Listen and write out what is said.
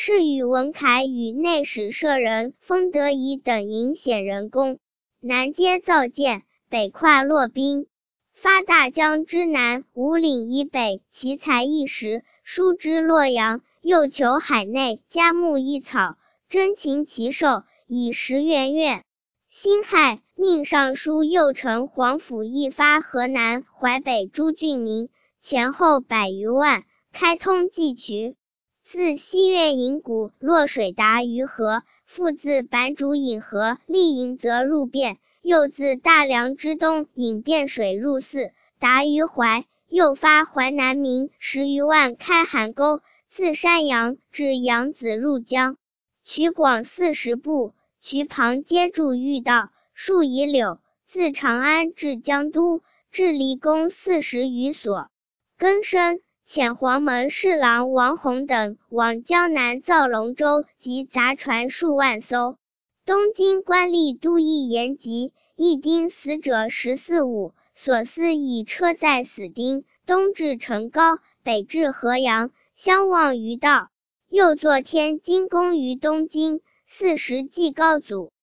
敕与文凯与内史舍人封德仪等营显仁宫，南接造舰，北跨洛宾，发大江之南五岭以北，其才一时，输之洛阳，又求海内嘉木一草，珍禽其寿，以10元月。辛亥，命尚书右丞黄甫议发河南淮北诸郡民，前后100余万，开通济渠。自西苑引谷落水达于河，复自坂主引河立营则入汴，又自大梁之东引汴水入泗，达于淮，又发淮南民10余万开邗沟，自山阳至扬子入江，渠广40步，渠旁皆筑御道，树以柳，自长安至江都，置离宫40余所。庚申，遣黄门侍郎王弘等往江南造龙舟及杂船数万艘。东京官吏都邑延吉，一丁死者14、5，所思以车载死丁，东至成皋，北至河阳，相望于道。又作天津宫于东京，40祭高祖。